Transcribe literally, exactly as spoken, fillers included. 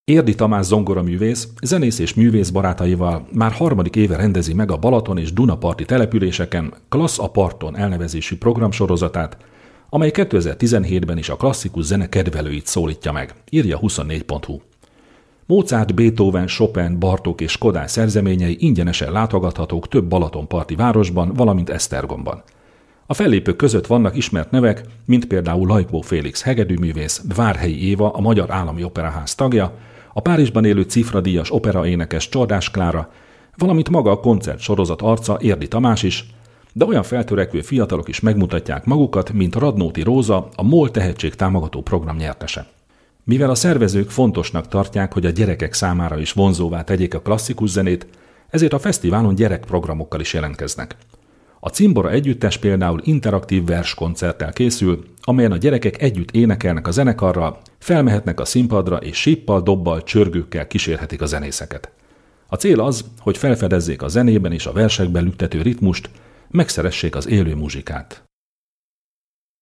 Érdi Tamás zongoraművész, zenész és művész barátaival már harmadik éve rendezi meg a Balaton és Dunaparti településeken Klassz a parton elnevezésű programsorozatát, amely kétezer-tizenhétben is a klasszikus zene kedvelőit szólítja meg, írja huszonnégy pont hu. Mozart, Beethoven, Chopin, Bartók és Kodály szerzeményei ingyenesen látogathatók több balatonparti városban, valamint Esztergomban. A fellépők között vannak ismert nevek, mint például Lajkó Félix hegedűművész, Várhelyi Éva, a Magyar Állami Operaház tagja, a Párizsban élő cifradíjas operaénekes Csordás Klára, valamint maga a koncertsorozat arca Érdi Tamás is, de olyan feltörekvő fiatalok is megmutatják magukat, mint Radnóti Róza, a MOL tehetség támogató program nyertese. Mivel a szervezők fontosnak tartják, hogy a gyerekek számára is vonzóvá tegyék a klasszikus zenét, ezért a fesztiválon gyerekprogramokkal is jelentkeznek. A Cimbora együttes például interaktív verskoncerttel készül, amelyen a gyerekek együtt énekelnek a zenekarral, felmehetnek a színpadra és síppal, dobbal, csörgőkkel kísérhetik a zenészeket. A cél az, hogy felfedezzék a zenében és a versekben lüktető ritmust, megszeressék az élő muzsikát.